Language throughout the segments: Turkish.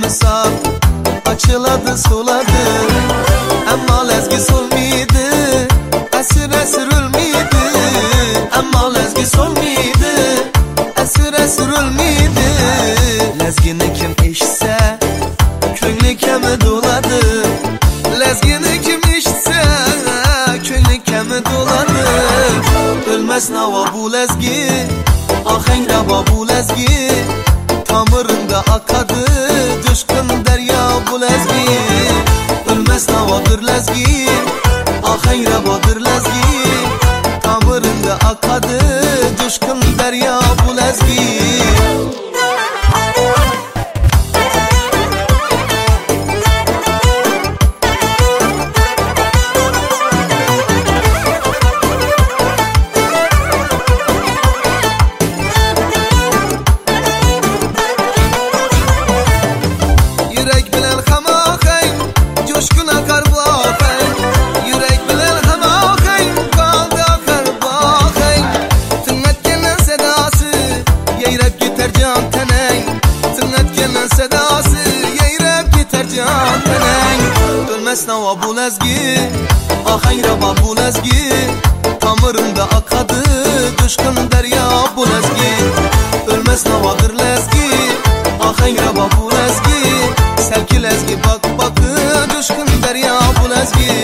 misal açıladı suladı. Amma lezgi solmiydi, esir esir ölmiydi. Amma lezgi solmiydi, esir esir ölmiydi. Lezgini kim işse köngli kemi doladı. Lezgini kim işse köngli kemi doladı. Ölmez nava bu lezgi, ahenk raba bu lezgi. Tamırında akadı düşkün derya bu lezgi. Ölmez navadır lezgi, ahenk rabadır lezgi. Tamırında akadı düşkün derya bu lezgi. Ölmez nava bu lezgi, ahenk raba bu lezgi. Tamırında akadı düşkün derya bu lezgi. Ölmez navadır lezgi, ahenk raba bu lezgi. Sevki lezgi bak bakı düşkün derya bu lezgi.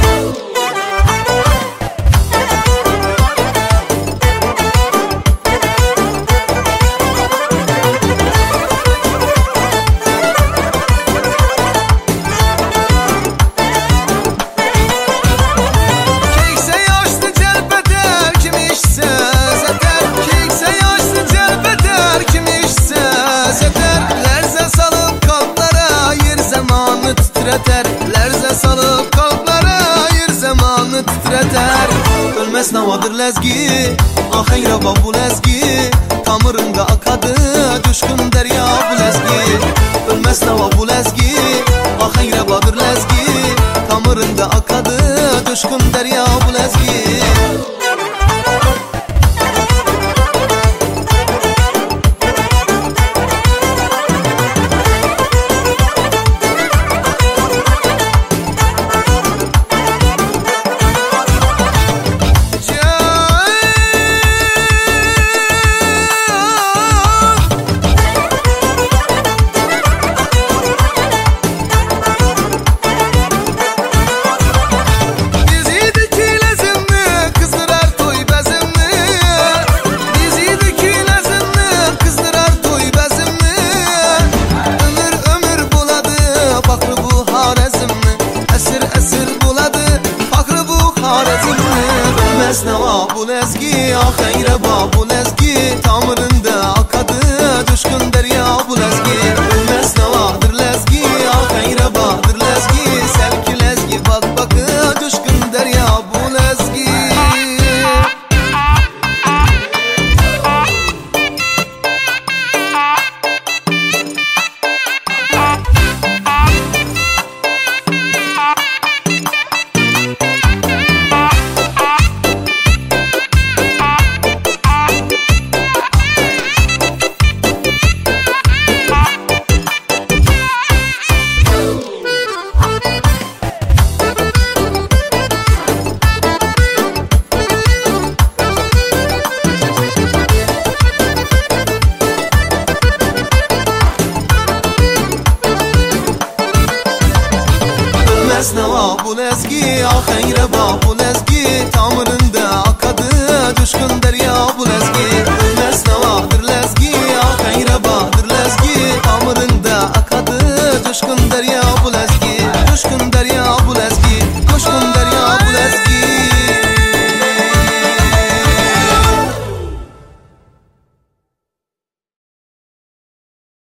Lerze salıp kalplara ayır zamanı titreter. Ölmez navadır lezgi, ahenk raba bu lezgi. Tamırında akadı düşkün derya bu lezgi. Ölmez nava bu lezgi, ahenk rabadır lezgi. Tamırında akadı düşkün derya bu lezgi. Ölmez nava bu lezgi, ahenk raba bu lezgi. Tamırında akadı düşkün derya bu lezgi. Ölmez navadır lezgi, ahenk rabadır lezgi. Sevki lezgi bak bakı düşkün derya bu lezgi. Ölmez nava bu lezgi, ahenk raba bu